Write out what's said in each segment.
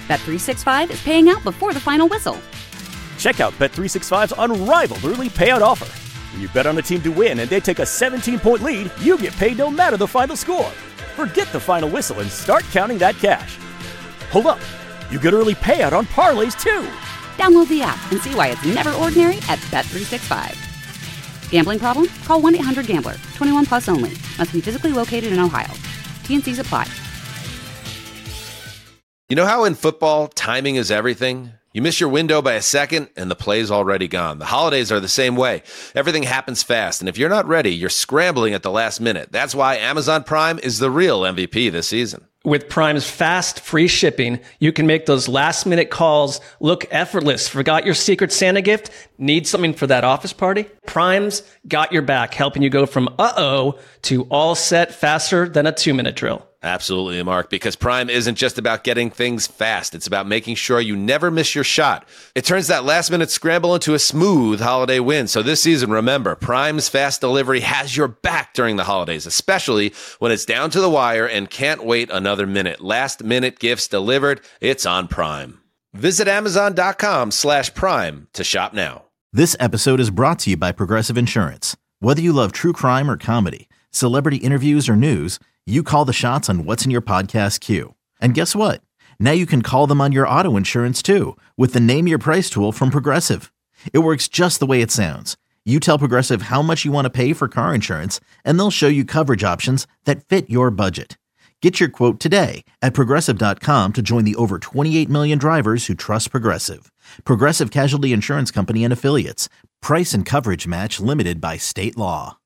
Bet365 is paying out before the final whistle. Check out Bet365's unrivaled early payout offer. When you bet on a team to win and they take a 17-point lead, you get paid no matter the final score. Forget the final whistle and start counting that cash. Hold up. You get early payout on parlays, too. Download the app and see why it's never ordinary at Bet365. Gambling problem? Call 1-800-GAMBLER. 21 plus only. Must be physically located in Ohio. T&Cs apply. You know how in football, timing is everything? You miss your window by a second, and the play's already gone. The holidays are the same way. Everything happens fast, and if you're not ready, you're scrambling at the last minute. That's why Amazon Prime is the real MVP this season. With Prime's fast, free shipping, you can make those last-minute calls look effortless. Forgot your Secret Santa gift? Need something for that office party? Prime's got your back, helping you go from uh-oh to all set faster than a 2-minute drill. Absolutely, Mark, because Prime isn't just about getting things fast. It's about making sure you never miss your shot. It turns that last-minute scramble into a smooth holiday win. So this season, remember, Prime's fast delivery has your back during the holidays, especially when it's down to the wire and can't wait another minute. Last-minute gifts delivered, it's on Prime. Visit Amazon.com/Prime to shop now. This episode is brought to you by Progressive Insurance. Whether you love true crime or comedy, celebrity interviews or news, you call the shots on what's in your podcast queue. And guess what? Now you can call them on your auto insurance too with the Name Your Price tool from Progressive. It works just the way it sounds. You tell Progressive how much you want to pay for car insurance, and they'll show you coverage options that fit your budget. Get your quote today at Progressive.com to join the over 28 million drivers who trust Progressive. Progressive Casualty Insurance Company and Affiliates. Price and coverage match limited by state law.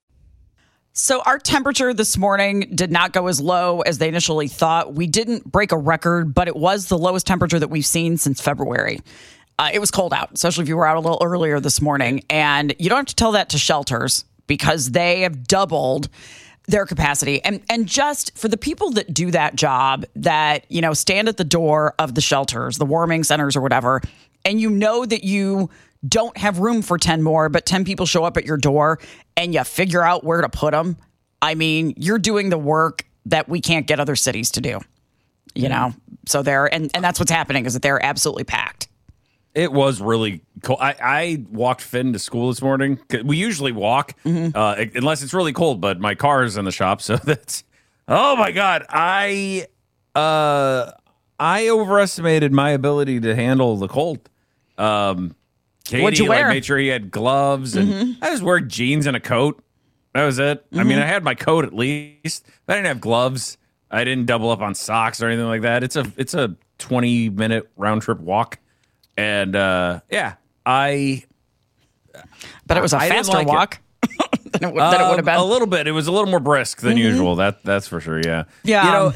So our temperature this morning did not go as low as they initially thought. We didn't break a record, but it was the lowest temperature that we've seen since February. It was cold out, especially if you were out a little earlier this morning. And you don't have to tell that to shelters because they have doubled their capacity. And just for the people that do that job, that, you know, stand at the door of the shelters, the warming centers or whatever, and you know that you don't have room for 10 more, but 10 people show up at your door and you figure out where to put them. I mean, you're doing the work that we can't get other cities to do, you know? So and that's what's happening is that they're absolutely packed. It was really cold. I walked Finn to school this morning. We usually walk unless it's really cold, but my car is in the shop. So that's, oh my God. I overestimated my ability to handle the cold. Katie, What'd you wear? Made sure he had gloves, and I just wore jeans and a coat. That was it. I mean, I had my coat at least, but I didn't have gloves. I didn't double up on socks or anything like that. It's a 20-minute round trip walk, and But it was a faster walk than it would have been. A little bit. It was a little more brisk than usual. That's for sure. Yeah. Yeah.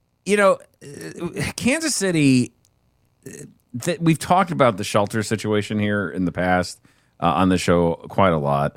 Kansas City. We've talked about the shelter situation here in the past on the show quite a lot.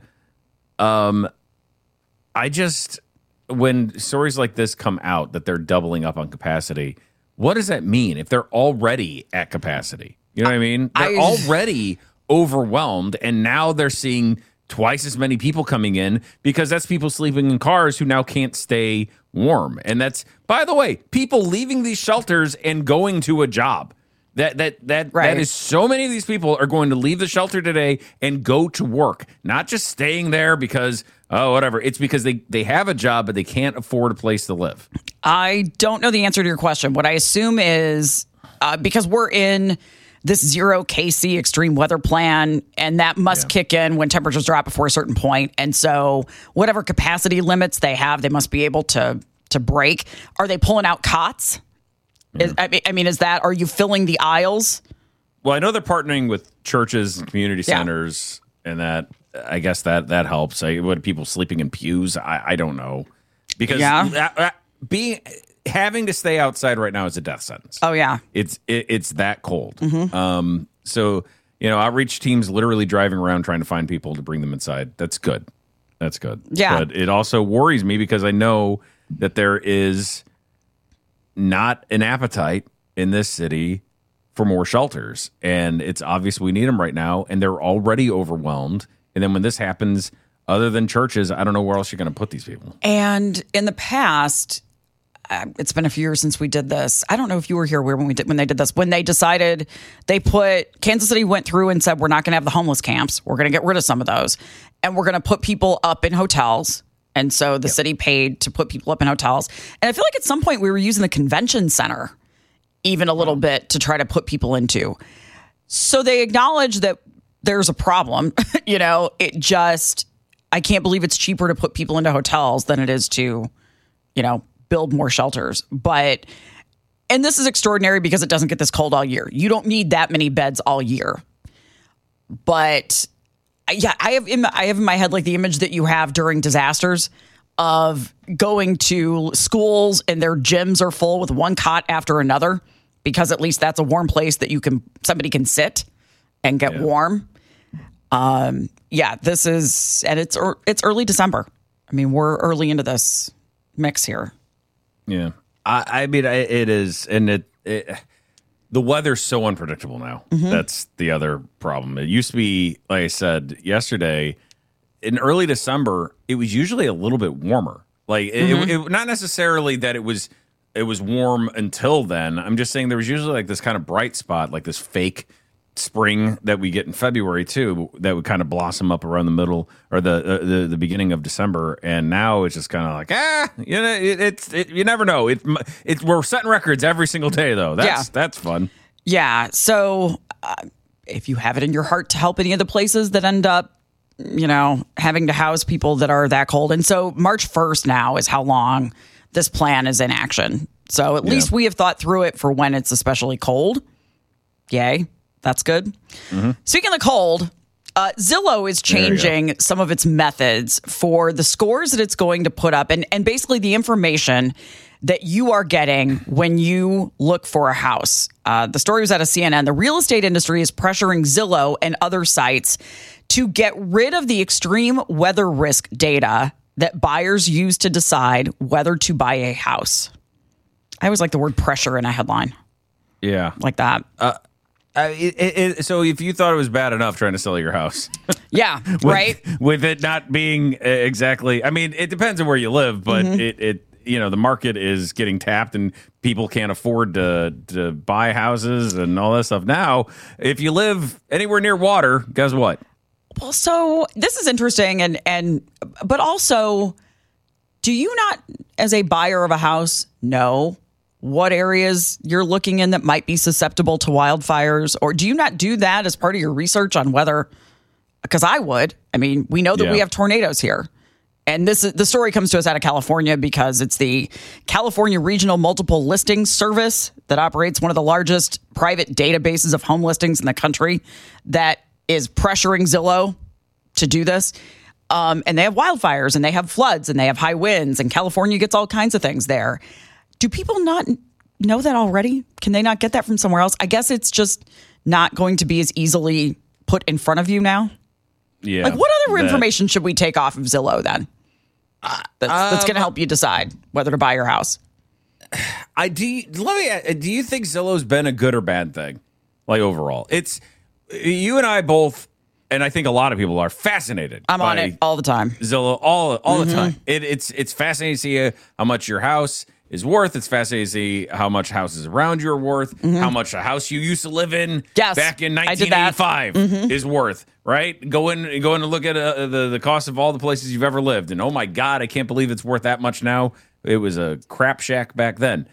When stories like this come out that they're doubling up on capacity, what does that mean if they're already at capacity? You know what I mean? They're already overwhelmed, and now they're seeing twice as many people coming in because that's people sleeping in cars who now can't stay warm. And that's, by the way, people leaving these shelters and going to a job. That is so many of these people are going to leave the shelter today and go to work, not just staying there because, whatever. It's because they have a job, but they can't afford a place to live. I don't know the answer to your question. What I assume is because we're in this zero KC extreme weather plan, and that must kick in when temperatures drop before a certain point. And so whatever capacity limits they have, they must be able to break. Are they pulling out cots? Are you filling the aisles? Well, I know they're partnering with churches and community centers, and that I guess that helps. What people sleeping in pews? I don't know, because having to stay outside right now is a death sentence. Oh yeah, it's that cold. So outreach teams literally driving around trying to find people to bring them inside. That's good. Yeah, but it also worries me because I know that there is not an appetite in this city for more shelters, and it's obvious we need them right now, and they're already overwhelmed. And then when this happens, other than churches, I don't know where else you're going to put these people. And in the past, it's been a few years since we did this. I don't know if you were here when they did this. When they decided, Kansas City went through and said, we're not going to have the homeless camps. We're going to get rid of some of those. And we're going to put people up in hotels. And so the city paid to put people up in hotels. And I feel like at some point we were using the convention center even a little bit to try to put people into. So they acknowledge that there's a problem. I can't believe it's cheaper to put people into hotels than it is to, build more shelters. And this is extraordinary because it doesn't get this cold all year. You don't need that many beds all year. But yeah, I have in my head like the image that you have during disasters of going to schools and their gyms are full with one cot after another, because at least that's a warm place that somebody can sit and get warm. This is, and it's early December. I mean, we're early into this mix here. Yeah. I mean, it is. And the weather's so unpredictable now. Mm-hmm. That's the other problem. It used to be, like I said yesterday, in early December, it was usually a little bit warmer. Like it not necessarily that it was warm until then. I'm just saying there was usually like this kind of bright spot, like this fake spring that we get in February too, that would kind of blossom up around the middle or the beginning of December. And now it's just kind of like, you never know. We're setting records every single day though. That's fun. Yeah. So if you have it in your heart to help any of the places that end up, having to house people that are that cold. And so March 1st now is how long this plan is in action. So at least we have thought through it for when it's especially cold. Yay. That's good. Mm-hmm. Speaking of the cold, Zillow is changing some of its methods for the scores that it's going to put up and basically the information that you are getting when you look for a house. The story was out of CNN. The real estate industry is pressuring Zillow and other sites to get rid of the extreme weather risk data that buyers use to decide whether to buy a house. I always like the word pressure in a headline. Yeah. Like that. So if you thought it was bad enough trying to sell your house. Yeah, right. With it not being exactly, I mean, it depends on where you live, but the market is getting tapped and people can't afford to buy houses and all that stuff. Now, if you live anywhere near water, guess what? Well, so this is interesting but also, do you not, as a buyer of a house, know what areas you're looking in that might be susceptible to wildfires? Or do you not do that as part of your research on whether, because I would. I mean, we know that we have tornadoes here. And the story comes to us out of California because it's the California Regional Multiple Listings Service that operates one of the largest private databases of home listings in the country that is pressuring Zillow to do this. And they have wildfires and they have floods and they have high winds and California gets all kinds of things there. Do people not know that already? Can they not get that from somewhere else? I guess it's just not going to be as easily put in front of you now. Yeah. Like, what other information should we take off of Zillow then? That's going to help you decide whether to buy your house. Do you think Zillow's been a good or bad thing? Like overall, it's you and I both, and I think a lot of people are fascinated. I'm on it all the time. Zillow all the time. It's fascinating to see how much your house is worth. It's fascinating to see how much houses around you are worth, how much a house you used to live in back in 1985 is worth, right? Go in and look at the cost of all the places you've ever lived. And oh my God, I can't believe it's worth that much now. It was a crap shack back then.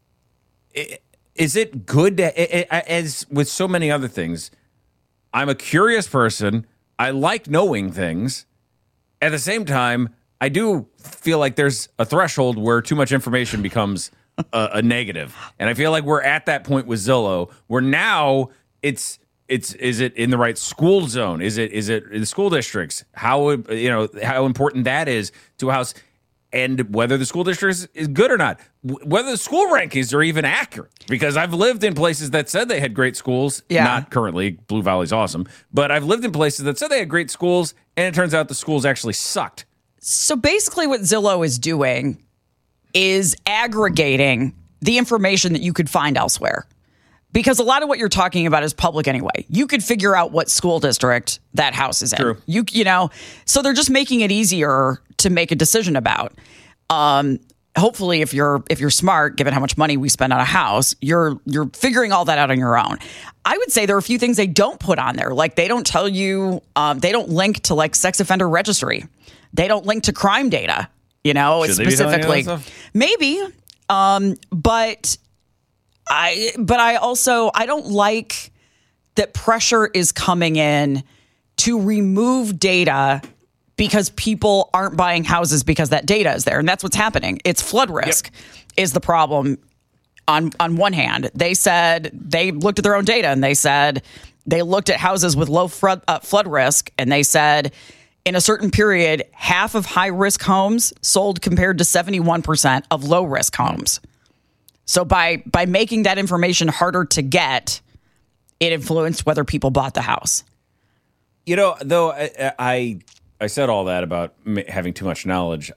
Is it good as with so many other things? I'm a curious person. I like knowing things. At the same time, I do feel like there's a threshold where too much information becomes a negative. And I feel like we're at that point with Zillow where now is it in the right school zone? Is it in the school districts? How important that is to a house and whether the school district is good or not, whether the school rankings are even accurate. Because I've lived in places that said they had great schools. Yeah. Not currently. Blue Valley's awesome. But I've lived in places that said they had great schools, and it turns out the schools actually sucked. So basically what Zillow is doing is aggregating the information that you could find elsewhere. Because a lot of what you're talking about is public anyway. You could figure out what school district that house is in. True. So they're just making it easier to make a decision about. hopefully if you're smart, given how much money we spend on a house, you're figuring all that out on your own. I would say there are a few things they don't put on there. Like they don't tell you, they don't link to like sex offender registry. They don't link to crime data, specifically. Maybe. But I don't like that pressure is coming in to remove data because people aren't buying houses because that data is there. And that's what's happening. It's flood risk is the problem. On one hand, they said they looked at their own data and they said they looked at houses with low flood risk. And they said in a certain period, half of high risk homes sold compared to 71% of low risk homes. So by making that information harder to get, it influenced whether people bought the house. Though I said all that about having too much knowledge.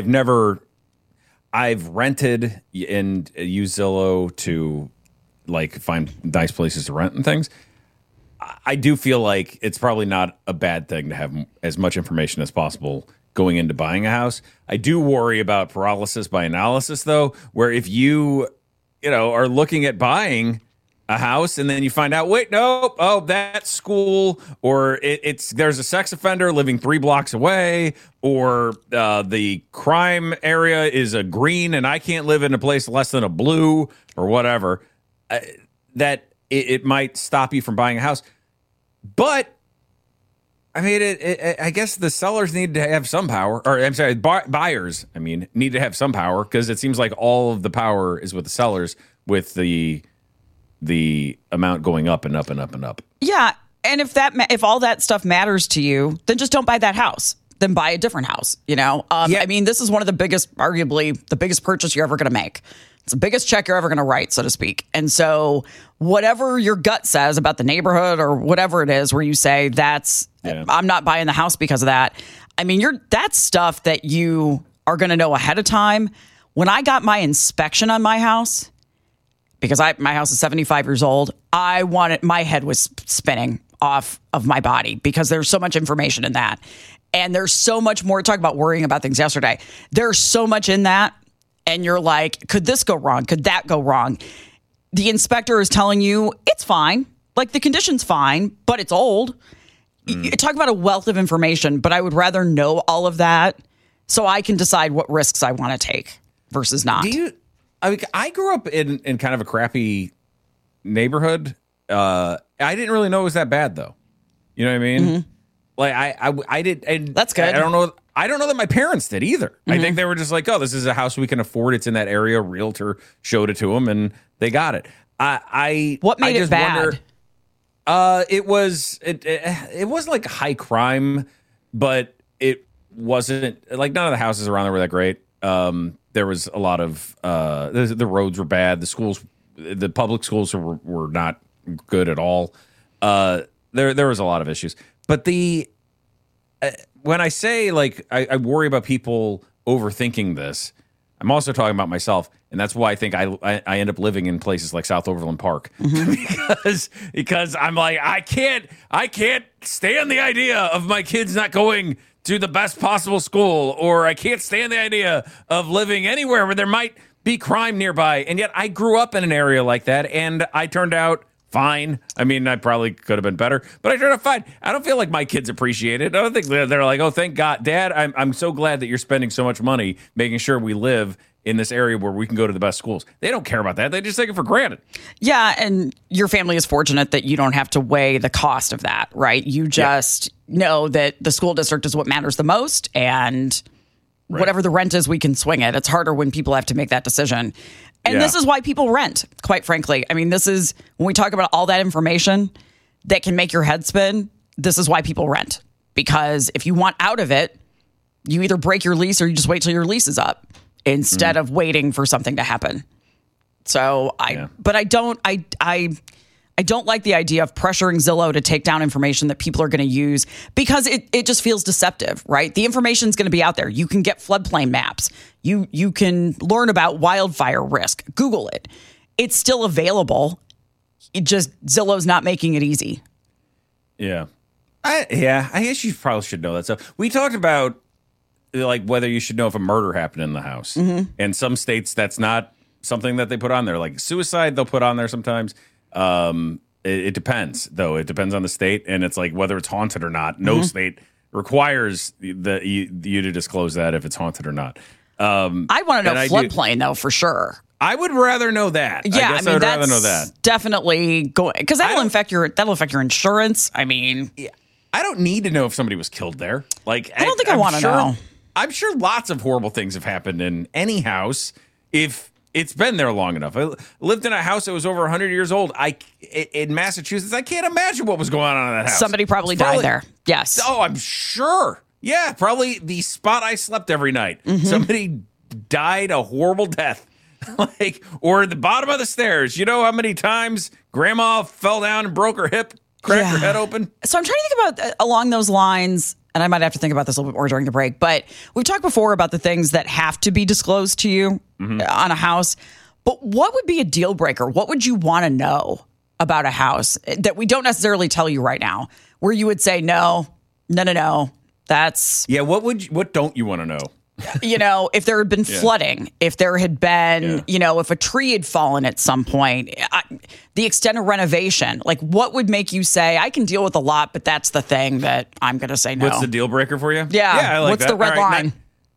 I've rented and used Zillow to like find nice places to rent and things. I do feel like it's probably not a bad thing to have as much information as possible going into buying a house. I do worry about paralysis by analysis, though, where if you are looking at buying a house and then you find out, wait, no, that school, or there's a sex offender living 3 blocks away, or the crime area is a green and I can't live in a place less than a blue or whatever, that it might stop you from buying a house. But I mean, I guess the sellers need to have some power, or I'm sorry, buyers, need to have some power, because it seems like all of the power is with the sellers, with the amount going up and up and up and up. Yeah, and if all that stuff matters to you, then just don't buy that house. Then buy a different house. This is one of the biggest, arguably the biggest purchase you're ever going to make. It's the biggest check you're ever going to write, so to speak. And so whatever your gut says about the neighborhood or whatever it is, where you say I'm not buying the house because of that. That's stuff that you are going to know ahead of time. When I got my inspection on my house, because my house is 75 years old, my head was spinning off of my body because there's so much information in that. And there's so much more. Talk about worrying about things yesterday. There's so much in that. And you're like, could this go wrong? Could that go wrong? The inspector is telling you it's fine. Like the condition's fine, but it's old. Talk about a wealth of information, but I would rather know all of that so I can decide what risks I want to take versus not. I grew up in kind of a crappy neighborhood. I didn't really know it was that bad, though. You know what I mean? Mm-hmm. Like I did. And that's good. I don't know that my parents did either. Mm-hmm. I think they were just like, oh, this is a house we can afford. It's in that area. Realtor showed it to them, and they got it. What made it bad? It wasn't like high crime, but it wasn't like none of the houses around there were that great. There was a lot of the roads were bad. The public schools were not good at all. There was a lot of issues. But when I say like I worry about people overthinking this, I'm also talking about myself, and that's why I think I end up living in places like South Overland Park, because I'm like I can't stand the idea of my kids not going to the best possible school, or I can't stand the idea of living anywhere where there might be crime nearby. And yet I grew up in an area like that, and I turned out fine. I probably could have been better, but I turned out fine. I don't feel like my kids appreciate it. I don't think they're like, oh, thank God, Dad, I'm so glad that you're spending so much money making sure we live in this area where we can go to the best schools. They don't care about that. They just take it for granted. Yeah, and your family is fortunate that you don't have to weigh the cost of that, right? You just know that the school district is what matters the most, and whatever the rent is, we can swing it. It's harder when people have to make that decision. And this is why people rent, quite frankly. This is, when we talk about all that information that can make your head spin, this is why people rent. Because if you want out of it, you either break your lease or you just wait till your lease is up instead of waiting for something to happen. So but I don't like the idea of pressuring Zillow to take down information that people are going to use, because it just feels deceptive, right? The information is going to be out there. You can get floodplain maps. You can learn about wildfire risk. Google it. It's still available. Zillow's not making it easy. Yeah. I guess you probably should know that stuff. We talked about like whether you should know if a murder happened in the house. And some states, that's not something that they put on there. Like suicide, they'll put on there sometimes. It depends, though. It depends on the state, and it's like whether it's haunted or not. No state requires you to disclose that if it's haunted or not. I want to know floodplain, though, for sure. I would rather know that. Yeah, I would rather know that. Definitely going, because that'll affect your insurance. I mean, I don't need to know if somebody was killed there. Like, I don't think I want to know. I'm sure lots of horrible things have happened in any house if it's been there long enough. I lived in a house that was over 100 years old. In Massachusetts, I can't imagine what was going on in that house. Somebody probably died there. Yes. Oh, I'm sure. Yeah, probably the spot I slept every night. Somebody died a horrible death. Or at the bottom of the stairs. You know how many times grandma fell down and broke her hip, cracked her head open? So I'm trying to think about along those lines, and I might have to think about this a little bit more during the break, but we've talked before about the things that have to be disclosed to you on a house. But what would be a deal breaker? What would you want to know about a house that we don't necessarily tell you right now, where you would say, no, that's... Yeah, what don't you want to know? If there had been flooding, if there had been, if a tree had fallen at some point, the extent of renovation, like what would make you say, I can deal with a lot, but that's the thing that I'm going to say no. What's the deal breaker for you? Yeah. I like What's that. the red line?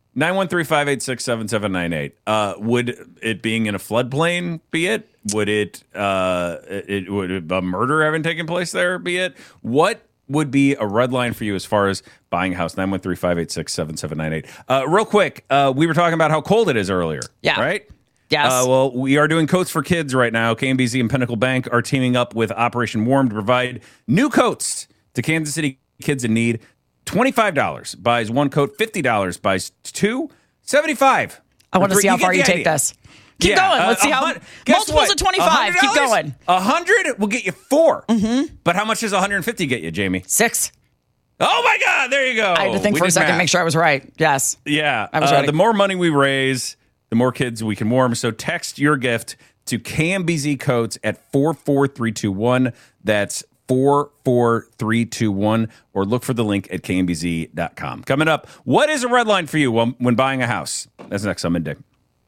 913-586-7798. Would it being in a floodplain be it? Would would a murder having taken place there be it? What would be a red line for you as far as buying a house? 913-586-7798. Real quick, we were talking about how cold it is earlier. Yeah. Right? Yes. Well, we are doing coats for kids right now. KMBZ and Pinnacle Bank are teaming up with Operation Warm to provide new coats to Kansas City kids in need. $25 buys one coat, $50 buys two, $75. I want to see how far you take this. Keep going. Let's see how multiples of 25. Keep going. 100 will get you 4. But how much does 150 get you, Jamie? 6. Oh my God! There you go. I had to think for a second, to make sure I was right. Yes. Yeah. I was ready. The more money we raise, the more kids we can warm. So text your gift to KMBZ Coats at 44321. That's 44321, or look for the link at kmbz.com. Coming up, what is a red line for you when buying a house? That's next on Midday.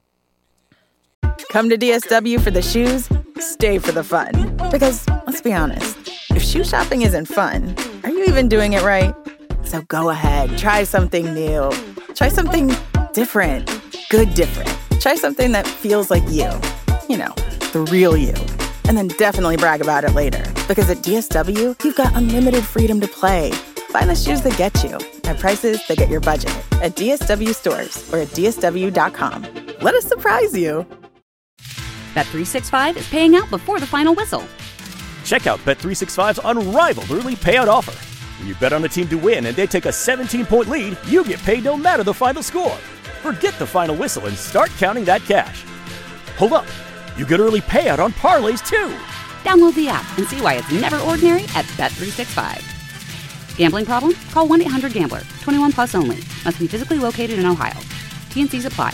Come to DSW for the shoes, stay for the fun. Because, let's be honest, if shoe shopping isn't fun, are you even doing it right? So go ahead, try something new. Try something different. Good different. Try something that feels like you. The real you. And then definitely brag about it later. Because at DSW, you've got unlimited freedom to play. Find the shoes that get you at prices that get your budget at DSW stores or at DSW.com. Let us surprise you. Bet365 is paying out before the final whistle. Check out Bet365's unrivaled early payout offer. When you bet on a team to win and they take a 17-point lead, you get paid no matter the final score. Forget the final whistle and start counting that cash. Hold up. You get early payout on parlays, too. Download the app and see why it's never ordinary at Bet365. Gambling problem? Call 1-800-GAMBLER. 21 plus only. Must be physically located in Ohio. T&Cs apply.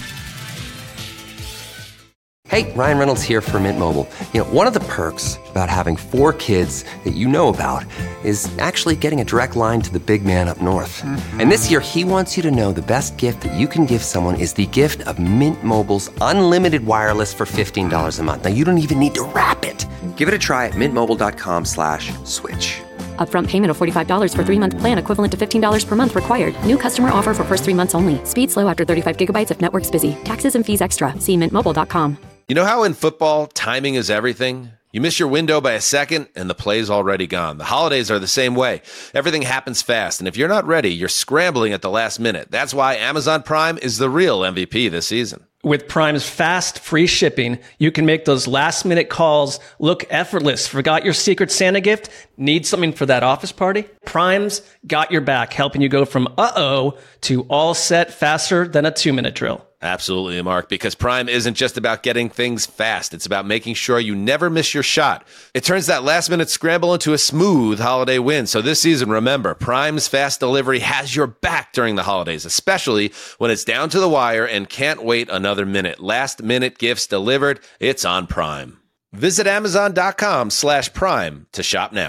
Hey, Ryan Reynolds here for Mint Mobile. One of the perks about having 4 kids that you know about is actually getting a direct line to the big man up north. Mm-hmm. And this year, he wants you to know the best gift that you can give someone is the gift of Mint Mobile's unlimited wireless for $15 a month. Now, you don't even need to wrap it. Give it a try at mintmobile.com/switch. Upfront payment of $45 for 3-month plan equivalent to $15 per month required. New customer offer for first 3 months only. Speed slow after 35 gigabytes if network's busy. Taxes and fees extra. See mintmobile.com. You know how in football, timing is everything? You miss your window by a second, and the play's already gone. The holidays are the same way. Everything happens fast, and if you're not ready, you're scrambling at the last minute. That's why Amazon Prime is the real MVP this season. With Prime's fast, free shipping, you can make those last-minute calls look effortless. Forgot your Secret Santa gift? Need something for that office party? Prime's got your back, helping you go from uh-oh to all set faster than a 2-minute drill. Absolutely, Mark, because Prime isn't just about getting things fast. It's about making sure you never miss your shot. It turns that last-minute scramble into a smooth holiday win. So this season, remember, Prime's fast delivery has your back during the holidays, especially when it's down to the wire and can't wait another minute. Last-minute gifts delivered. It's on Prime. Visit Amazon.com/Prime to shop now.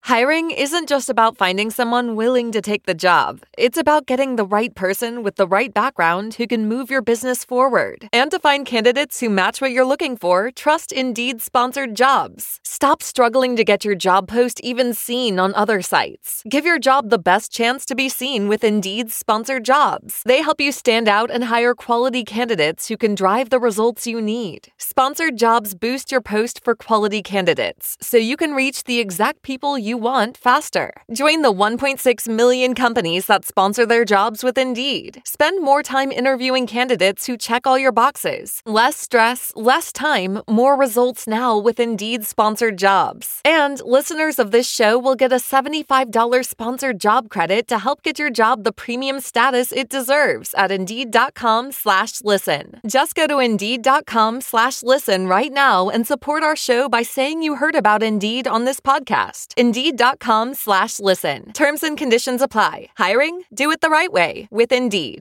Hiring isn't just about finding someone willing to take the job. It's about getting the right person with the right background who can move your business forward. And to find candidates who match what you're looking for, trust Indeed sponsored jobs. Stop struggling to get your job post even seen on other sites. Give your job the best chance to be seen with Indeed sponsored jobs. They help you stand out and hire quality candidates who can drive the results you need. Sponsored jobs boost your post for quality candidates, so you can reach the exact people you want faster. Join the 1.6 million companies that sponsor their jobs with Indeed. Spend more time interviewing candidates who check all your boxes. Less stress, less time, more results now with Indeed sponsored jobs. And listeners of this show will get a $75 sponsored job credit to help get your job the premium status it deserves at Indeed.com/listen. Just go to Indeed.com/listen right now and support our show by saying you heard about Indeed on this podcast. Indeed.com/listen. Terms and conditions apply. Hiring? Do it the right way with Indeed.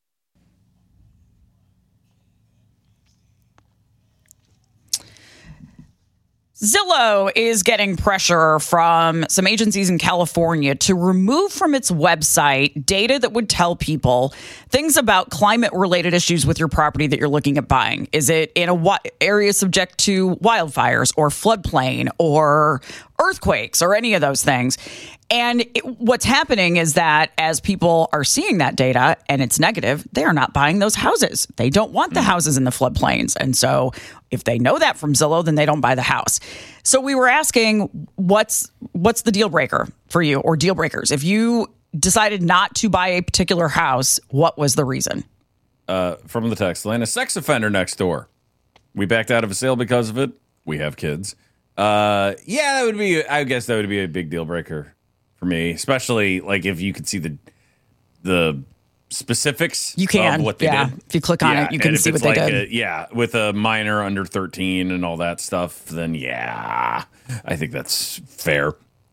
Zillow is getting pressure from some agencies in California to remove from its website data that would tell people things about climate-related issues with your property that you're looking at buying. Is it in a area subject to wildfires or floodplain or earthquakes or any of those things? And what's happening is that as people are seeing that data and it's negative, they are not buying those houses. They don't want the houses in the floodplains. And so if they know that from Zillow, then they don't buy the house. So we were asking, what's the deal breaker for you, or deal breakers? If you decided not to buy a particular house, what was the reason? From the text line, a sex offender next door. We backed out of a sale because of it. We have kids. I guess that would be a big deal breaker for me, especially like if you could see the specifics. You can, of what they did. If you click on it, you can see what they did. With a minor under 13 and all that stuff, then I think that's fair.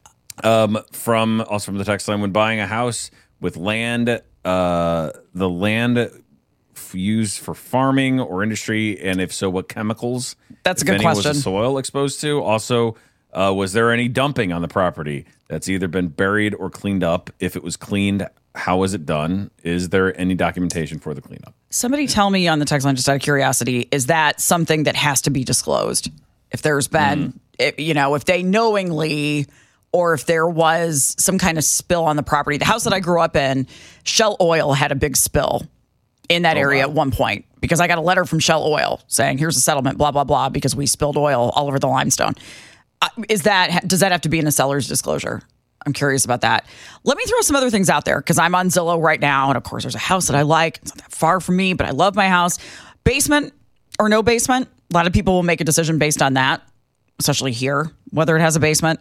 From the text line, when buying a house with land, the land used for farming or industry, and if so, what chemicals? That's a good question. Was the soil exposed to? Also, was there any dumping on the property that's either been buried or cleaned up? If it was cleaned, how was it done? Is there any documentation for the cleanup? Somebody tell me on the text line, just out of curiosity, is that something that has to be disclosed? If there's been, if they knowingly, or if there was some kind of spill on the property. The house that I grew up in, Shell Oil had a big spill in that area at one point, because I got a letter from Shell Oil saying, here's a settlement, blah, blah, blah, because we spilled oil all over the limestone. Does that have to be in a seller's disclosure? I'm curious about that. Let me throw some other things out there, because I'm on Zillow right now. And of course, there's a house that I like. It's not that far from me, but I love my house. Basement or no basement? A lot of people will make a decision based on that, especially here, whether it has a basement.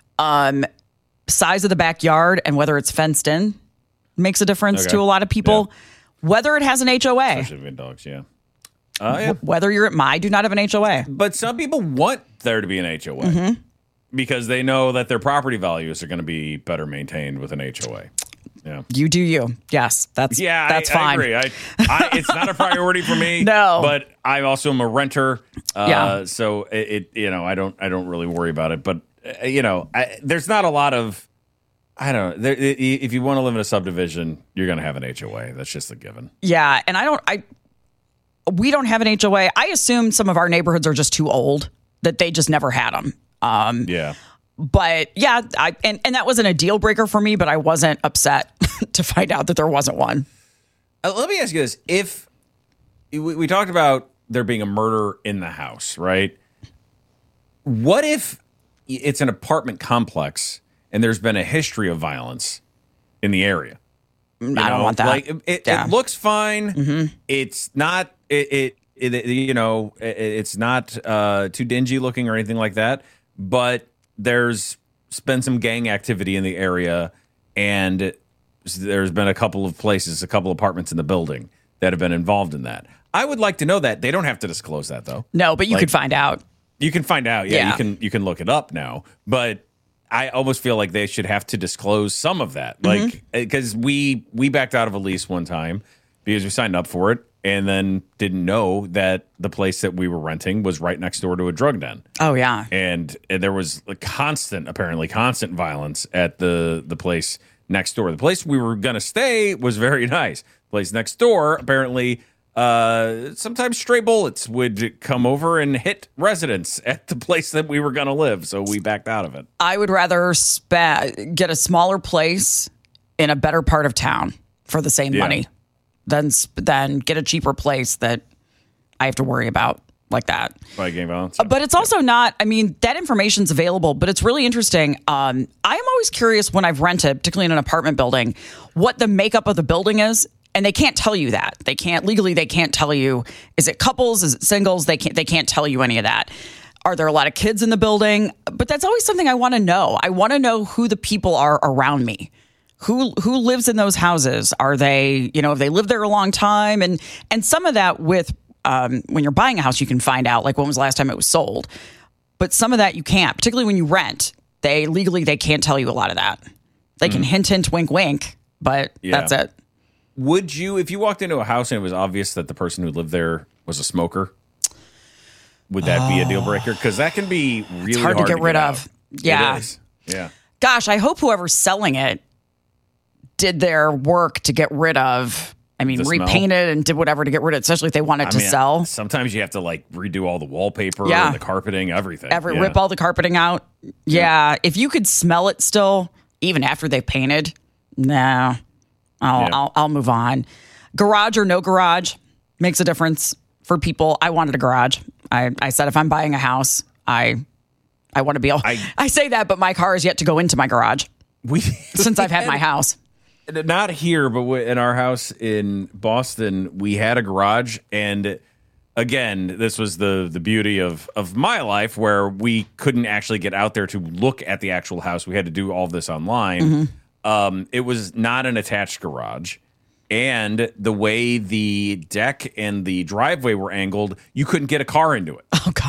Size of the backyard and whether it's fenced in makes a difference to a lot of people. Yeah. Whether it has an HOA. Especially with dogs, Whether you're at I do not have an HOA. But some people want there to be an HOA because they know that their property values are going to be better maintained with an HOA. Yeah, you do you. Yes, that's fine. I agree. It's not a priority for me. No, but I also am a renter. So I don't really worry about it. But there's not a lot of. I don't know. If you want to live in a subdivision, you're going to have an HOA. That's just a given. Yeah, and we don't have an HOA. I assume some of our neighborhoods are just too old that they just never had them. But and that wasn't a deal breaker for me, but I wasn't upset to find out that there wasn't one. Let me ask you this. If we talked about there being a murder in the house, right? What if it's an apartment complex and there's been a history of violence in the area? I don't want that. Like it looks fine. Mm-hmm. It's not. It's not too dingy looking or anything like that. But there's been some gang activity in the area, and there's been a couple of apartments in the building that have been involved in that. I would like to know that. They don't have to disclose that, though. No, but you could find out. You can find out. Yeah. You can look it up now. But I almost feel like they should have to disclose some of that, like because we backed out of a lease one time because we signed up for it, and then didn't know that the place that we were renting was right next door to a drug den. Oh, yeah. And there was constant violence at the place next door. The place we were going to stay was very nice. The place next door, apparently, sometimes stray bullets would come over and hit residents at the place that we were going to live. So we backed out of it. I would rather get a smaller place in a better part of town for the same money than get a cheaper place that I have to worry about like that. By gang violence? But it's also not, I mean, that information's available, but it's really interesting. I am always curious when I've rented, particularly in an apartment building, what the makeup of the building is. And they can't tell you that. They can't tell you, is it couples, is it singles? They can't tell you any of that. Are there a lot of kids in the building? But that's always something I want to know. I want to know who the people are around me. Who lives in those houses? Are they, have they lived there a long time? And some of that with when you're buying a house, you can find out, like when was the last time it was sold. But some of that you can't, particularly when you rent. They can't tell you a lot of that. They can hint, wink, wink, but that's it. Would you, if you walked into a house and it was obvious that the person who lived there was a smoker, would that be a deal breaker? Because that can be really hard to get rid of. Yeah. It is. Yeah. Gosh, I hope whoever's selling it did their work to get rid of, repainted and did whatever to get rid of it, especially if they wanted to sell. Sometimes you have to redo all the wallpaper and the carpeting, everything. Rip all the carpeting out. Yeah. If you could smell it still, even after they painted, no. I'll move on. Garage or no garage makes a difference for people. I wanted a garage. I said if I'm buying a house, I want to be able. I say that, but my car is yet to go into my garage. Since I've had my house. Not here, but in our house in Boston, we had a garage. And again, this was the beauty of my life, where we couldn't actually get out there to look at the actual house. We had to do all of this online. It was not an attached garage. And the way the deck and the driveway were angled, you couldn't get a car into it. Oh, God.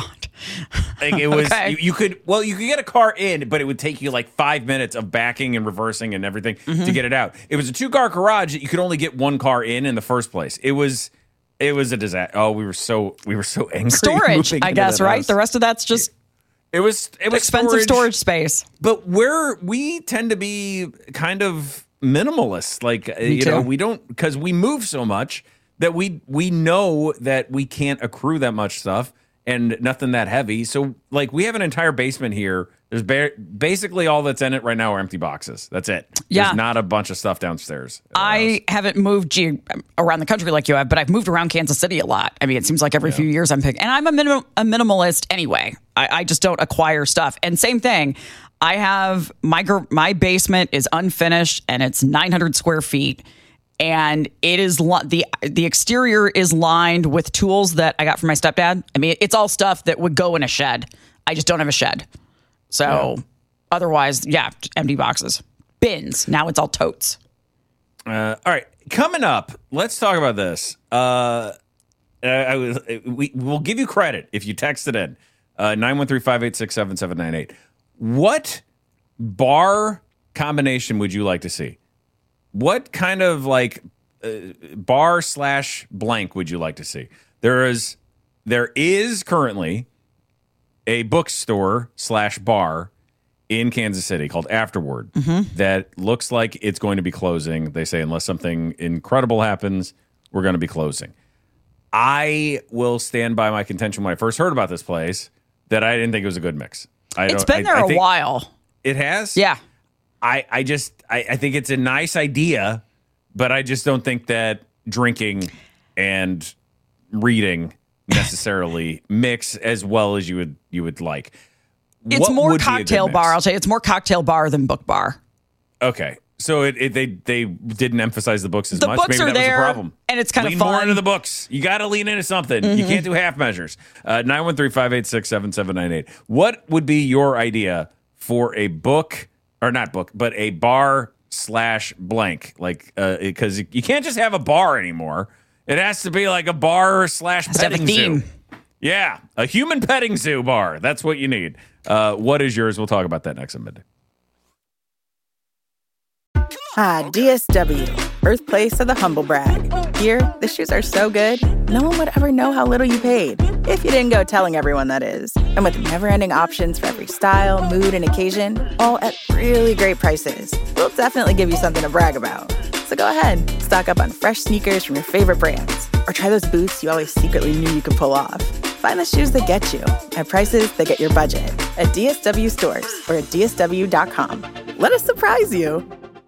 It was you could get a car in, but it would take you 5 minutes of backing and reversing and everything to get it out. It was a 2-car garage that you could only get one car in the first place. It was a disaster. Oh, we were so angry. Storage, I guess, right? House. The rest of that's just it was expensive storage space. But we tend to be kind of minimalist. We don't, because we move so much that we know that we can't accrue that much stuff. And nothing that heavy. So, we have an entire basement here. There's basically all that's in it right now are empty boxes. That's it. Yeah. There's not a bunch of stuff downstairs. I haven't moved around the country like you have, but I've moved around Kansas City a lot. It seems like every few years I'm picking. And I'm a minimalist anyway. I just don't acquire stuff. And same thing. I have my basement is unfinished and it's 900 square feet. And it is the exterior is lined with tools that I got from my stepdad. It's all stuff that would go in a shed. I just don't have a shed. So otherwise, empty boxes. Bins. Now it's all totes. All right. Coming up, let's talk about this. We'll give you credit if you text it in. 913-586-7798. What bar combination would you like to see? What kind of bar / blank would you like to see? There is currently a bookstore / bar in Kansas City called Afterward that looks like it's going to be closing. They say unless something incredible happens, we're going to be closing. I will stand by my contention when I first heard about this place that I didn't think it was a good mix. It's been there a while. It has? Yeah. I think it's a nice idea, but I just don't think that drinking and reading necessarily mix as well as you would like. It's more cocktail bar. I'll say it's more cocktail bar than book bar. Okay. So they didn't emphasize the books as much. Books Maybe are that there, was the problem. And it's kind lean of fun. More into the books. You got to lean into something. You can't do half measures. 913-586-7798. What would be your idea for a book, or not book, but a bar / blank? Because you can't just have a bar anymore. It has to be a bar / petting zoo. Yeah, a human petting zoo bar. That's what you need. What is yours? We'll talk about that next midday. DSW, birthplace of the humble brag. Here, the shoes are so good, no one would ever know how little you paid. If you didn't go telling everyone, that is. And with never-ending options for every style, mood, and occasion, all at really great prices, we'll definitely give you something to brag about. So go ahead, stock up on fresh sneakers from your favorite brands, or try those boots you always secretly knew you could pull off. Find the shoes that get you at prices that get your budget at DSW stores or at DSW.com. Let us surprise you.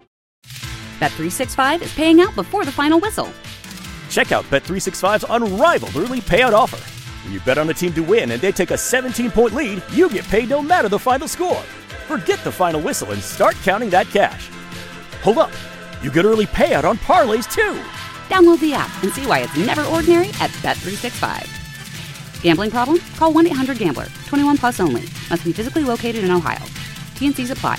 Bet365 is paying out before the final whistle. Check out Bet365's unrivaled early payout offer. When you bet on a team to win and they take a 17-point lead, you get paid no matter the final score. Forget the final whistle and start counting that cash. Hold up. You get early payout on parlays, too. Download the app and see why it's never ordinary at Bet365. Gambling problem? Call 1-800-GAMBLER. 21 plus only. Must be physically located in Ohio. T&Cs apply.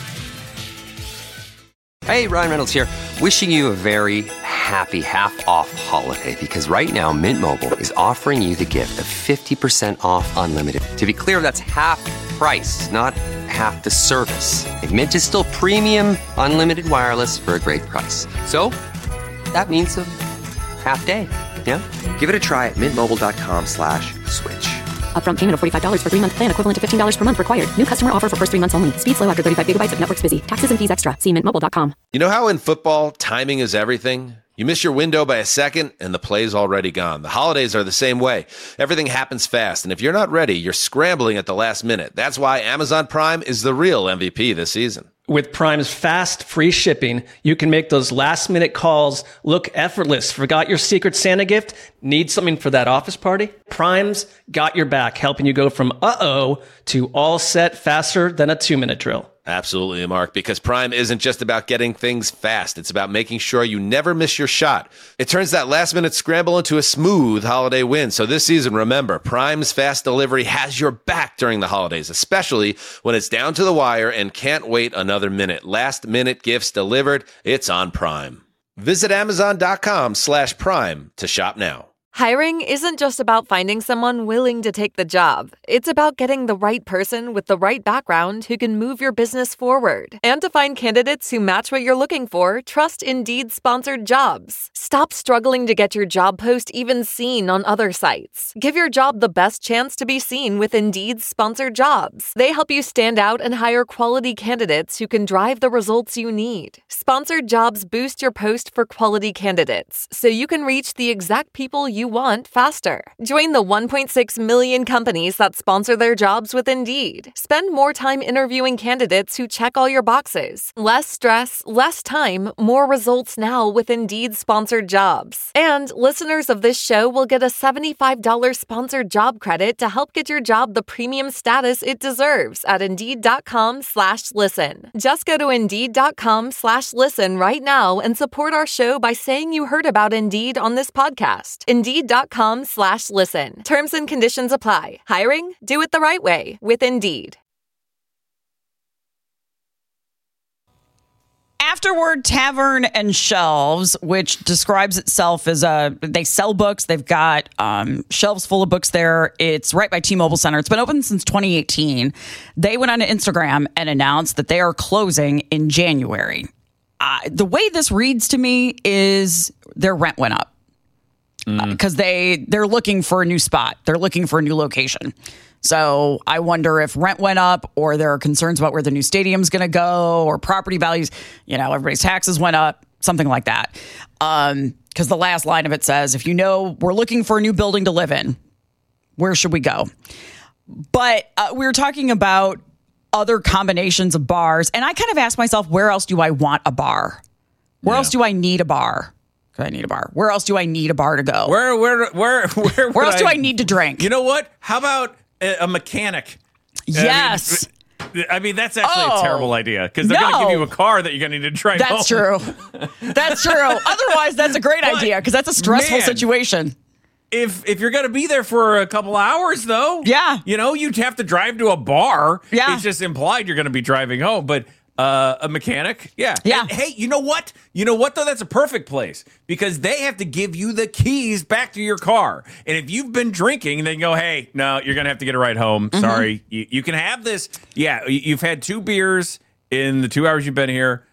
Hey, Ryan Reynolds here. Wishing you a very happy half-off holiday because right now Mint Mobile is offering you the gift of 50% off unlimited. To be clear, that's half price, not half the service. And Mint is still premium unlimited wireless for a great price. So that means a half day. Yeah? Give it a try at mintmobile.com/switch. Upfront payment of $45 for 3-month plan, equivalent to $15 per month required. New customer offer for first 3 months only. Speed slow after 35 gigabytes if network's busy. Taxes and fees extra. See mintmobile.com. You know how in football, timing is everything? You miss your window by a second, and the play's already gone. The holidays are the same way. Everything happens fast, and if you're not ready, you're scrambling at the last minute. That's why Amazon Prime is the real MVP this season. With Prime's fast, free shipping, you can make those last-minute calls look effortless. Forgot your Secret Santa gift? Need something for that office party? Prime's got your back, helping you go from uh-oh to all set faster than a 2-minute drill. Absolutely, Mark, because Prime isn't just about getting things fast. It's about making sure you never miss your shot. It turns that last-minute scramble into a smooth holiday win. So this season, remember, Prime's fast delivery has your back during the holidays, especially when it's down to the wire and can't wait another minute. Last-minute gifts delivered, it's on Prime. Visit Amazon.com/Prime to shop now. Hiring isn't just about finding someone willing to take the job. It's about getting the right person with the right background who can move your business forward. And to find candidates who match what you're looking for, trust Indeed sponsored jobs. Stop struggling to get your job post even seen on other sites. Give your job the best chance to be seen with Indeed sponsored jobs. They help you stand out and hire quality candidates who can drive the results you need. Sponsored jobs boost your post for quality candidates, so you can reach the exact people you want faster. Join the 1.6 million companies that sponsor their jobs with Indeed. Spend more time interviewing candidates who check all your boxes. Less stress, less time, more results now with Indeed sponsored jobs. And listeners of this show will get a $75 sponsored job credit to help get your job the premium status it deserves at Indeed.com/listen. Just go to Indeed.com/listen right now and support our show by saying you heard about Indeed on this podcast. Indeed.com/listen. Terms and conditions apply. Hiring? Do it the right way with Indeed. Afterword Tavern and Shelves, which describes itself as they sell books. They've got shelves full of books there. It's right by T-Mobile Center. It's been open since 2018. They went on to Instagram and announced that they are closing in January. The way this reads to me is their rent went up. Because they're looking for a new spot. They're looking for a new location. So I wonder if rent went up or there are concerns about where the new stadium's going to go or property values. You know, everybody's taxes went up, something like that. Because the last line of it says, if you know we're looking for a new building to live in, where should we go? But we were talking about other combinations of bars. And I kind of asked myself, where else do I want a bar? Where else do I need a bar? I need a bar. Where else do I need a bar to go? Where else do I need to drink? You know what? How about a mechanic? Yes. I mean that's actually a terrible idea because they're going to give you a car that you're going to need to drive home. That's true. That's true. Otherwise, that's a great idea because that's a stressful situation. If you're going to be there for a couple hours, though, you know, you'd have to drive to a bar. Yeah. It's just implied you're going to be driving home, but a mechanic, yeah. And, hey, you know what? Though that's a perfect place because they have to give you the keys back to your car. And if you've been drinking, they go, hey, no, you're going to have to get a ride home. Sorry. You can have this. Yeah, you've had 2 beers in the 2 hours you've been here.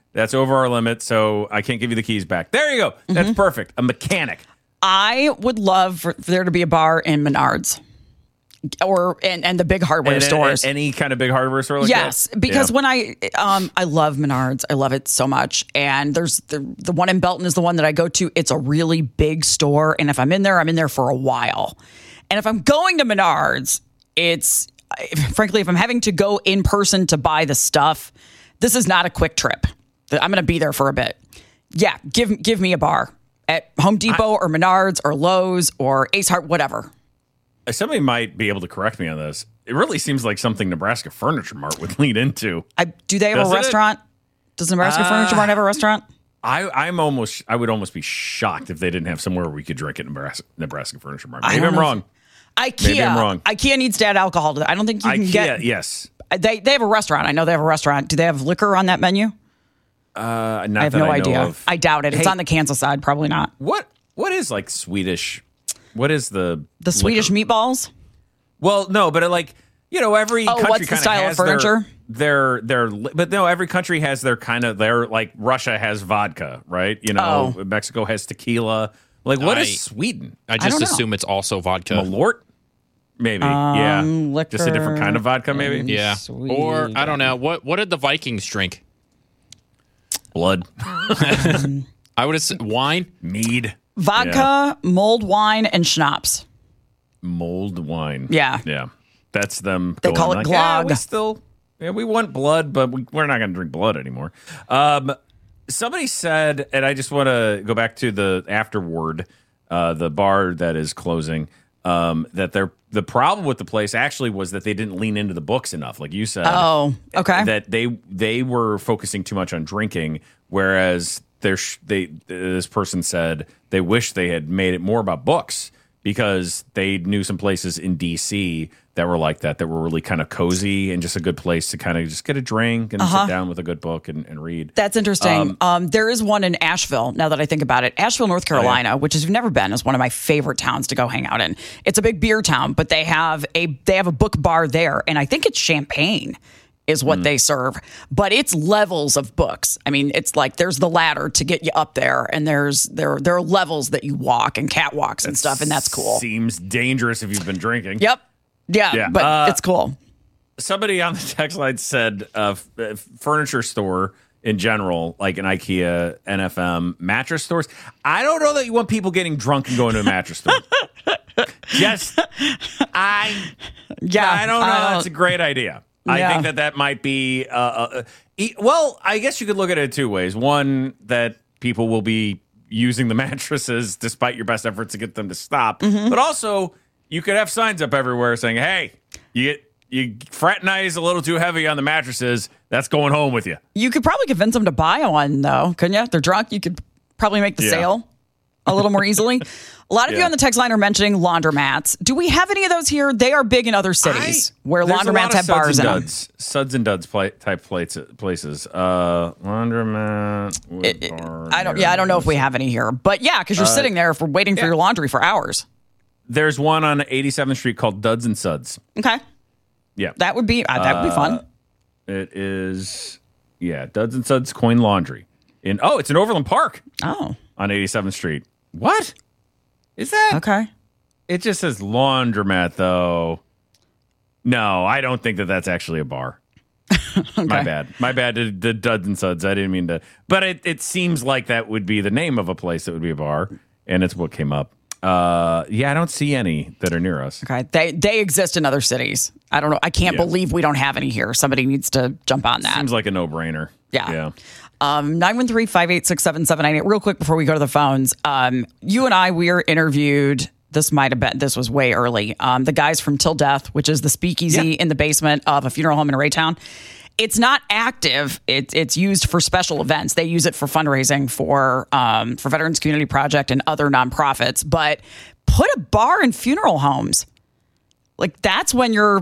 That's over our limit, so I can't give you the keys back. There you go. That's perfect. A mechanic. I would love for there to be a bar in Menards. And the big hardware stores. Any kind of big hardware store like yes, that? because when I love Menards. I love it so much. And there's the one in Belton is the one that I go to. It's a really big store. And if I'm in there for a while. And if I'm going to Menards, frankly, if I'm having to go in person to buy the stuff, this is not a quick trip. I'm going to be there for a bit. Yeah, give me a bar at Home Depot or Menards or Lowe's or Ace Hardware, whatever. Somebody might be able to correct me on this. It really seems like something Nebraska Furniture Mart would lean into. Do they have a restaurant? Does Nebraska Furniture Mart have a restaurant? I would almost be shocked if they didn't have somewhere where we could drink at Nebraska Furniture Mart. Maybe I'm wrong. Maybe I'm wrong. IKEA needs to add alcohol. I don't think you can get. Yes. They have a restaurant. I know they have a restaurant. Do they have liquor on that menu? I have no idea. I doubt it. It's on the Kansas side. Probably not. What is like Swedish? What is the Swedish meatballs? Well, no, but every country what's the style of furniture? But no, every country has their like Russia has vodka, right? Mexico has tequila. Like, what is Sweden? I just assume it's also vodka. Malort? Maybe. Liquor, just a different kind of vodka, maybe? Yeah. Sweden. Or, I don't know. What did the Vikings drink? Blood. I would have said wine? Mead. Vodka, mulled wine, and schnapps. Mulled wine. Yeah. Yeah. That's them. They call it glog. We want blood, but we're not going to drink blood anymore. Somebody said, and I just want to go back to the afterward, the bar that is closing, that the problem with the place actually was that they didn't lean into the books enough, like you said. Oh, okay. That they were focusing too much on drinking, whereas this person said they wish they had made it more about books because they knew some places in D.C. that were like that were really kind of cozy and just a good place to kind of just get a drink and sit down with a good book and read. That's interesting. There is one in Asheville, now that I think about it. Asheville, North Carolina, which is never been, is one of my favorite towns to go hang out in. It's a big beer town, but they have a book bar there, and I think it's champagne is what they serve. But it's levels of books. I mean, it's like there's the ladder to get you up there, and there are levels that you walk and catwalks and stuff, and that's cool. Seems dangerous if you've been drinking. Yep. Yeah, but it's cool. Somebody on the text line said furniture store in general, like an IKEA, NFM, mattress stores. I don't know that you want people getting drunk and going to a mattress store. I don't know. That's a great idea. I think that might be, well, I guess you could look at it two ways. One, that people will be using the mattresses despite your best efforts to get them to stop. Mm-hmm. But also, you could have signs up everywhere saying, hey, you fraternize a little too heavy on the mattresses. That's going home with you. You could probably convince them to buy one, though, couldn't you? If they're drunk, you could probably make the sale a little more easily. A lot of you on the text line are mentioning laundromats. Do we have any of those here? They are big in other cities where laundromats have bars in them. Suds and Duds type places. Laundromat. I don't know if we have any here, but because you're sitting there waiting for your laundry for hours. There's one on 87th Street called Duds and Suds. Okay. Yeah, that would be fun. It is. Duds and Suds Coin Laundry it's in Overland Park. Oh, on 87th Street. What? Is that? Okay. It just says laundromat, though. No, I don't think that's actually a bar. Okay. My bad to Duds and Suds. I didn't mean to. But it seems like that would be the name of a place that would be a bar, and it's what came up. I don't see any that are near us. Okay. They exist in other cities. I don't know. I can't believe we don't have any here. Somebody needs to jump on that. Seems like a no-brainer. Yeah. 913-586-7798. Real quick before we go to the phones. You and I, we were interviewed. This was way early. The guys from Till Death, which is the speakeasy in the basement of a funeral home in Raytown. It's not active. It's used for special events. They use it for fundraising for Veterans Community Project and other nonprofits. But put a bar in funeral homes. Like that's when you're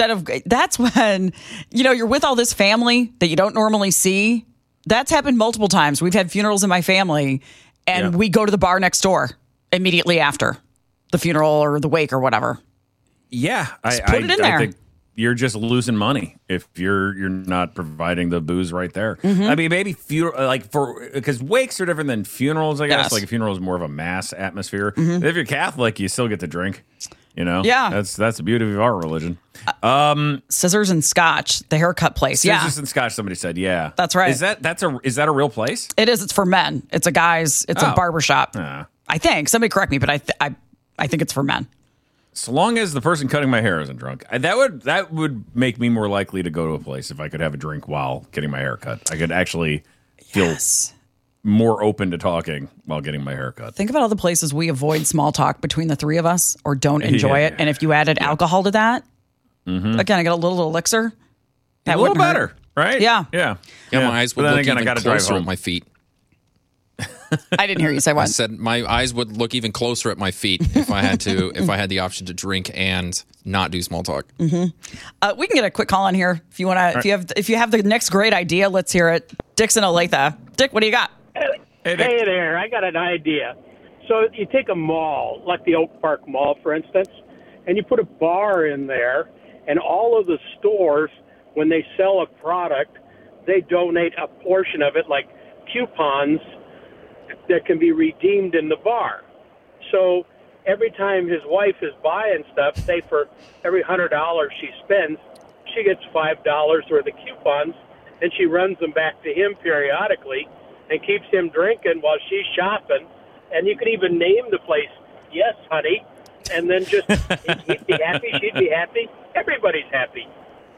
with all this family that you don't normally see. That's happened multiple times. We've had funerals in my family, and we go to the bar next door immediately after the funeral or the wake or whatever. Yeah, Just put it in there. you're just losing money if you're not providing the booze right there. Mm-hmm. I mean, maybe because wakes are different than funerals. I guess Yes. like a funeral is more of a mass atmosphere. If you're Catholic, you still get to drink. You know, Yeah. that's the beauty of our religion. Scissors and Scotch, the haircut place. Scissors and Scotch. Somebody said, yeah, That's right. Is that a real place? It is. It's for men. It's a guy's. It's a barbershop. I think. Somebody correct me, but I think it's for men. So long as the person cutting my hair isn't drunk, that would make me more likely to go to a place if I could have a drink while getting my hair cut. I could actually feel more open to talking while getting my hair cut. Think about all the places we avoid small talk between the three of us or don't enjoy it. And if you added alcohol to that, again, I got a little elixir. That a little wouldn't hurt. better, right? Yeah. Yeah. My eyes would But then look again, I even gotta drive closer home. at my feet. I didn't hear you say I what. said my eyes would look even closer at my feet if I had the option to drink and not do small talk. We can get a quick call on here if you want to. If you have the next great idea, let's hear it. Dixon Olathe. Dick, what do you got? Hey there, I got an idea. So you take a mall, like the Oak Park Mall, for instance, and you put a bar in there, and all of the stores, when they sell a product, they donate a portion of it, like coupons that can be redeemed in the bar. So every time his wife is buying stuff, say for every $100 she spends, she gets $5 worth of coupons, and she runs them back to him periodically and keeps him drinking while she's shopping. And you can even name the place, Yes, Honey, and then just he'd be happy, she'd be happy, everybody's happy.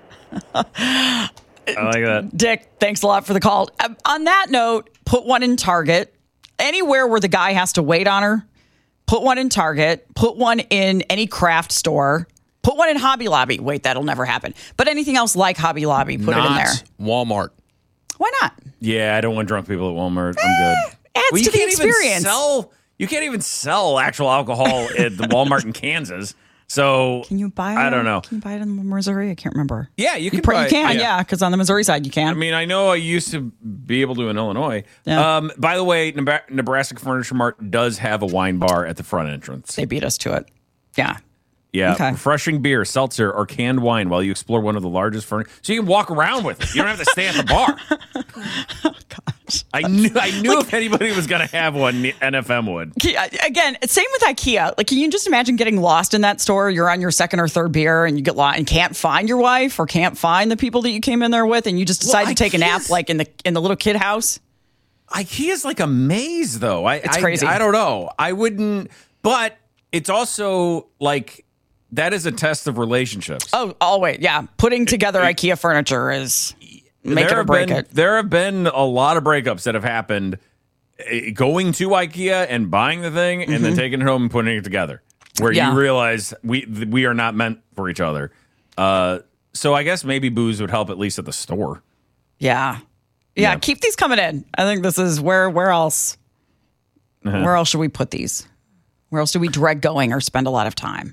I like that. Dick, thanks a lot for the call. On that note, put one in Target. Anywhere where the guy has to wait on her, put one in Target. Put one in any craft store. Put one in Hobby Lobby. Wait, that'll never happen. But anything else like Hobby Lobby, put it in there. Walmart. Why not? Yeah, I don't want drunk people at Walmart. I'm good. Adds to the experience. You can't even sell actual alcohol at the Walmart in Kansas. So Can you buy it? I don't know. Can you buy it in Missouri? I can't remember. Yeah, you can. You can, yeah, because on the Missouri side you can. I mean, I know I used to be able to in Illinois. Yeah. By the way, Nebraska Furniture Mart does have a wine bar at the front entrance. They beat us to it. Yeah. Yeah, Okay. refreshing beer, seltzer, or canned wine while you explore one of the largest furniture. So you can walk around with it. You don't have to stay at the bar. Oh, gosh. I knew if anybody was going to have one, the NFM would. Again, same with IKEA. Like, can you just imagine getting lost in that store? You're on your second or third beer and you get lost and can't find your wife or can't find the people that you came in there with, and you just decide to take a nap like in the little kid house. IKEA's like a maze, though. It's crazy. I don't know. I wouldn't, but it's also like that is a test of relationships. Oh, always. Yeah. Putting together IKEA furniture is make it or break it. There have been a lot of breakups that have happened going to IKEA and buying the thing and then taking it home and putting it together, where you realize we are not meant for each other. So I guess maybe booze would help at least at the store. Yeah. Yeah. Keep these coming in. I think this is where else? Where else should we put these? Where else do we drag going or spend a lot of time?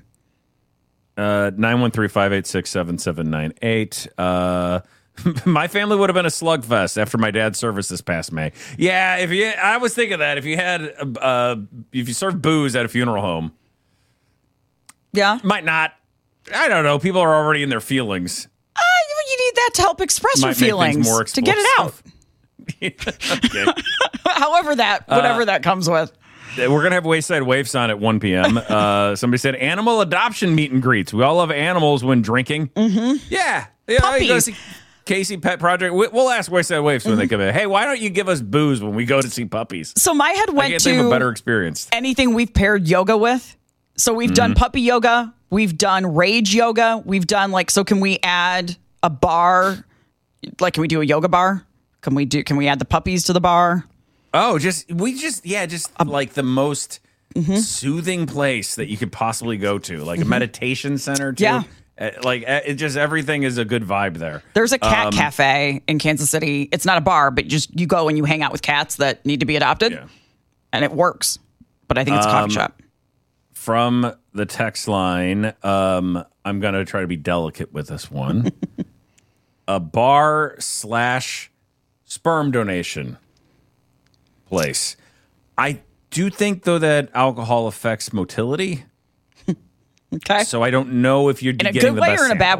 913-586-7798. My family would have been a slugfest after my dad's service this past May. Yeah, I was thinking that if you served booze at a funeral home, might not. I don't know. People are already in their feelings. You need that to help express your feelings, more to get it out. Okay. However whatever that comes with. We're going to have Wayside Waifs on at 1 p.m. Somebody said animal adoption meet and greets. We all love animals when drinking. Mm-hmm. Yeah. Puppies. You go see Casey Pet Project. We'll ask Wayside Waifs when they come in. Hey, why don't you give us booze when we go to see puppies? So my head went I can't think of to a better experience. Anything we've paired yoga with. So we've done puppy yoga. We've done rage yoga. We've done so can we add a bar? Like, can we do a yoga bar? Can we add the puppies to the bar? Oh, just like the most soothing place that you could possibly go to, like a meditation center too. Yeah. Everything is a good vibe there. There's a cat cafe in Kansas City. It's not a bar, but you go and you hang out with cats that need to be adopted, and it works. But I think it's a coffee shop. From the text line, I'm going to try to be delicate with this one. A bar / sperm donation place. I do think, though, that alcohol affects motility. Okay. So I don't know if you're in a getting good the way best or in a bad sample. way.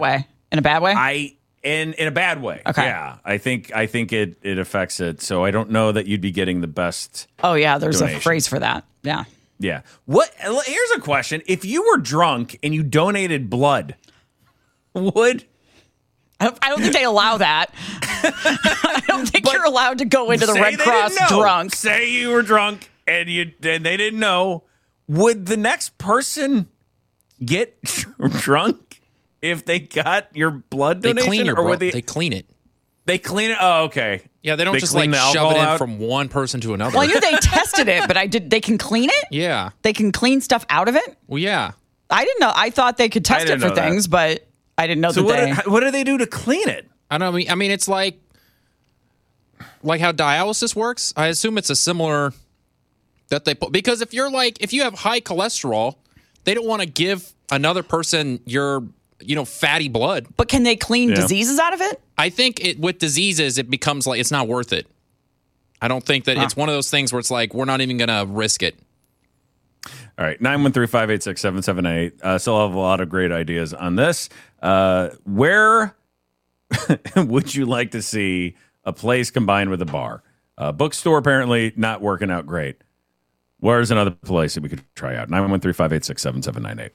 In a bad way? In a bad way. Okay. Yeah. I think it affects it. So I don't know that you'd be getting the best. Oh yeah, there's donation. a phrase for that. Yeah. Yeah. Here's a question. If you were drunk and you donated blood, would I don't think they allow that. I don't think you're allowed to go into the Red Cross drunk. Say you were drunk and they didn't know. Would the next person get drunk if they got your blood donation? They clean your blood. They clean it. They clean it? Oh, okay. Yeah, they don't just like shove it in from one person to another. Well, I knew they tested it, but they can clean it? Yeah. They can clean stuff out of it? Well, yeah. I didn't know. I thought they could test it for things, but I didn't know what do they do to clean it? I don't know. I mean, it's like how dialysis works. I assume it's a similar that they put, because if you have high cholesterol, they don't want to give another person your fatty blood. But can they clean diseases out of it? I think with diseases, it becomes like it's not worth it. I don't think that it's one of those things where it's like we're not even going to risk it. All right, 913-586-7798. Still have a lot of great ideas on this. Where would you like to see a place combined with a bar? Bookstore apparently not working out great. Where's another place that we could try out? 913-586-7798.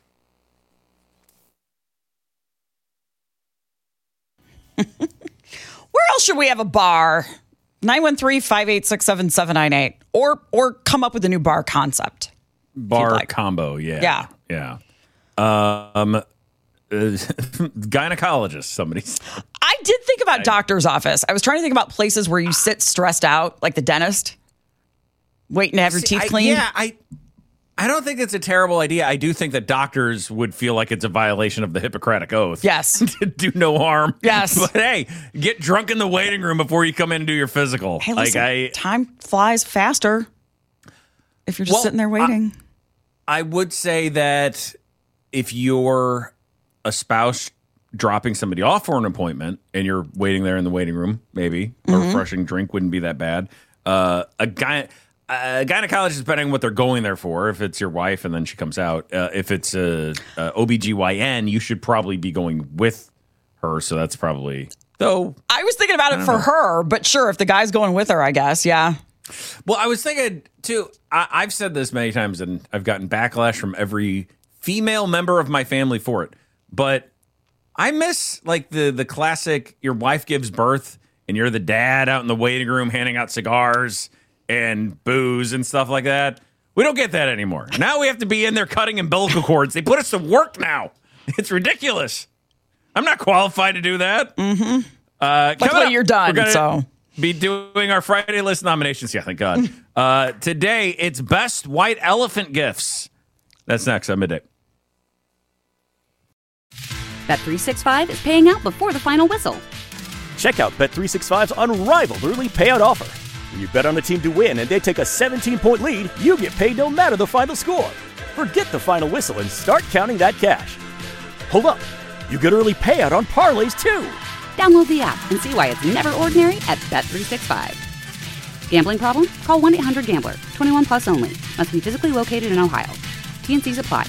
Where else should we have a bar? 913-586-7798. Or come up with a new bar concept. Bar combo, yeah. Gynecologist, somebody said. I did think about doctor's office. I was trying to think about places where you sit stressed out, like the dentist, waiting to have your teeth cleaned. I don't think it's a terrible idea. I do think that doctors would feel like it's a violation of the Hippocratic Oath. Yes. To do no harm. Yes. But hey, get drunk in the waiting room before you come in and do your physical. Hey, listen, time flies faster if you're just sitting there waiting. I would say that if you're a spouse dropping somebody off for an appointment and you're waiting there in the waiting room, maybe a refreshing drink wouldn't be that bad. A gynecologist, depending on what they're going there for, if it's your wife and then she comes out, if it's a OBGYN, you should probably be going with her. So that's probably, though. I was thinking about it for her, but sure, if the guy's going with her, I guess, yeah. Well, I was thinking, too, I've said this many times, and I've gotten backlash from every female member of my family for it. But I miss, like, the classic, your wife gives birth, and you're the dad out in the waiting room handing out cigars and booze and stuff like that. We don't get that anymore. Now we have to be in there cutting umbilical cords. They put us to work now. It's ridiculous. I'm not qualified to do that. Mm-hmm. Luckily, you're done, so... be doing our Friday list nominations. Yeah, thank God. Today, it's Best White Elephant Gifts. That's next at midday. Bet365 is paying out before the final whistle. Check out Bet365's unrivaled early payout offer. When you bet on a team to win and they take a 17-point lead, you get paid no matter the final score. Forget the final whistle and start counting that cash. Hold up. You get early payout on parlays, too. Download the app and see why it's never ordinary at Bet365. Gambling problem? Call 1-800-GAMBLER. 21 plus only. Must be physically located in Ohio. T&Cs apply.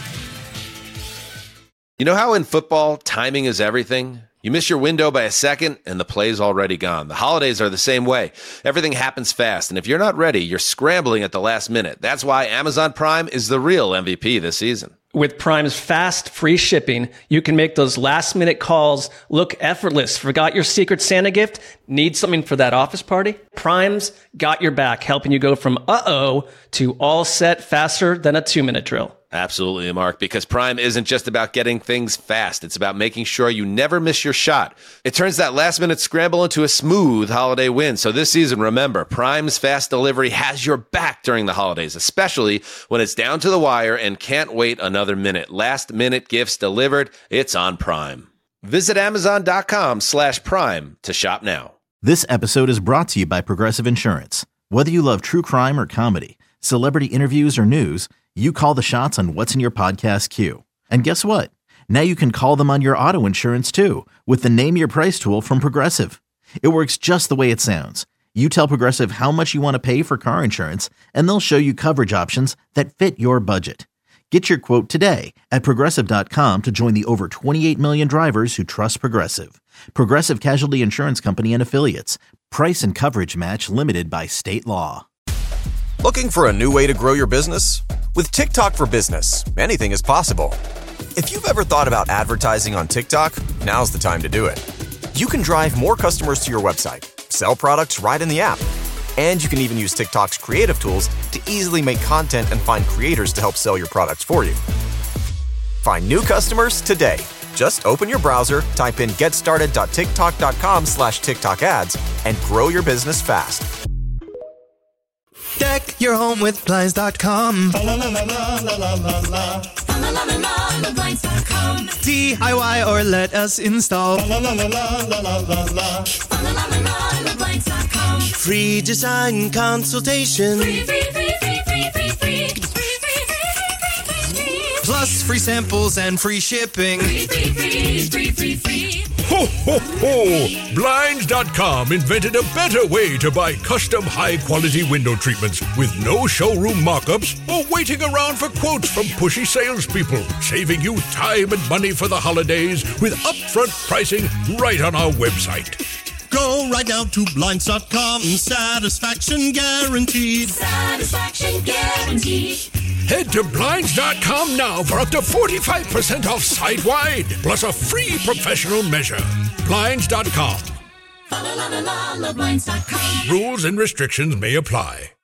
You know how in football, timing is everything? You miss your window by a second, and the play's already gone. The holidays are the same way. Everything happens fast, and if you're not ready, you're scrambling at the last minute. That's why Amazon Prime is the real MVP this season. With Prime's fast, free shipping, you can make those last-minute calls look effortless. Forgot your Secret Santa gift? Need something for that office party? Prime's got your back, helping you go from uh-oh to all set faster than a 2-minute drill. Absolutely, Mark, because Prime isn't just about getting things fast. It's about making sure you never miss your shot. It turns that last-minute scramble into a smooth holiday win. So this season, remember, Prime's fast delivery has your back during the holidays, especially when it's down to the wire and can't wait another minute. Last-minute gifts delivered, it's on Prime. Visit Amazon.com/Prime to shop now. This episode is brought to you by Progressive Insurance. Whether you love true crime or comedy, celebrity interviews or news, you call the shots on what's in your podcast queue. And guess what? Now you can call them on your auto insurance too with the Name Your Price tool from Progressive. It works just the way it sounds. You tell Progressive how much you want to pay for car insurance, and they'll show you coverage options that fit your budget. Get your quote today at Progressive.com to join the over 28 million drivers who trust Progressive. Progressive Casualty Insurance Company and Affiliates. Price and coverage match limited by state law. Looking for a new way to grow your business? With TikTok for Business, anything is possible. If you've ever thought about advertising on TikTok, now's the time to do it. You can drive more customers to your website, sell products right in the app, and you can even use TikTok's creative tools to easily make content and find creators to help sell your products for you. Find new customers today. Just open your browser, type in getstarted.tiktok.com/TikTok ads, and grow your business fast. Deck your home with Blinds.com. DIY or let us install. Free design consultation. Plus free samples and free shipping. Ho, ho, ho! Blinds.com invented a better way to buy custom high-quality window treatments with no showroom mock-ups or waiting around for quotes from pushy salespeople, saving you time and money for the holidays with upfront pricing right on our website. Go right now to Blinds.com. Satisfaction guaranteed. Satisfaction guaranteed. Head to Blinds.com now for up to 45% off site-wide, plus a free professional measure. Blinds.com. Rules and restrictions may apply.